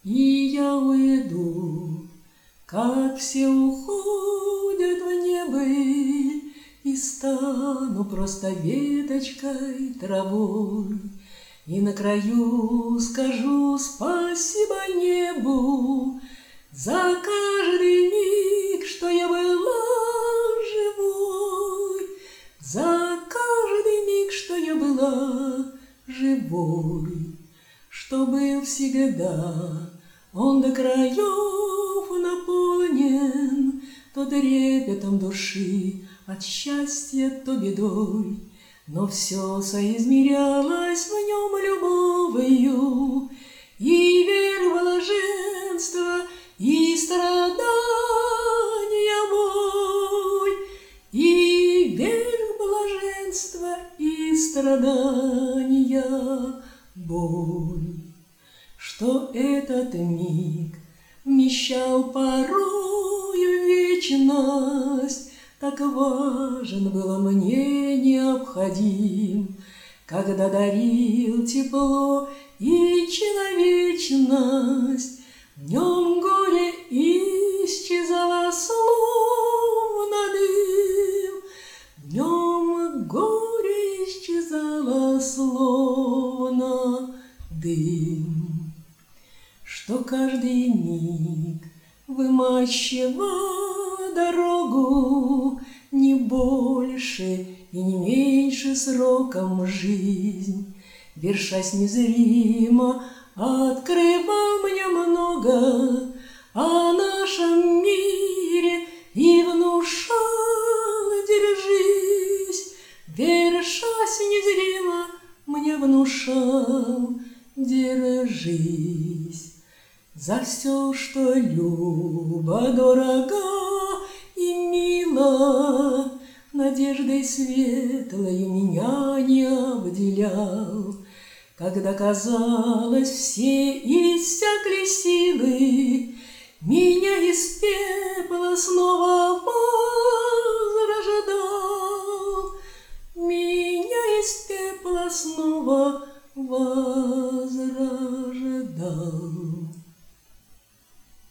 И я уйду, как все уходят в небо, и стану просто веточкой, травой, и на краю скажу спасибо небу за каждый миг, что я была живой, за каждый миг, что я была живой, что был всегда он до краев наполнен, то трепетом души от счастья, то бедой, но все соизмерялось в нем любовью, и верь в блаженство, и страдания мой, и верь в блаженство, и страдания боль, что этот миг вмещал порою вечность, так важен был мне, необходим, когда дарил тепло и человечность. В нем горе исчезало, словно дым, в нем горе исчезало, словно дым, что каждый миг вымощивал дорогу не больше и не меньше сроком жизнь, вершась незримо, открывал мне много о нашем мире и внушал: держись, вершась незримо, мне внушал: держись. За все, что любо, дорого и мило, надеждой светлой меня не обделял. Когда, казалось, все иссякли силы, меня из пепла снова возрождал, меня из пепла снова возрождал.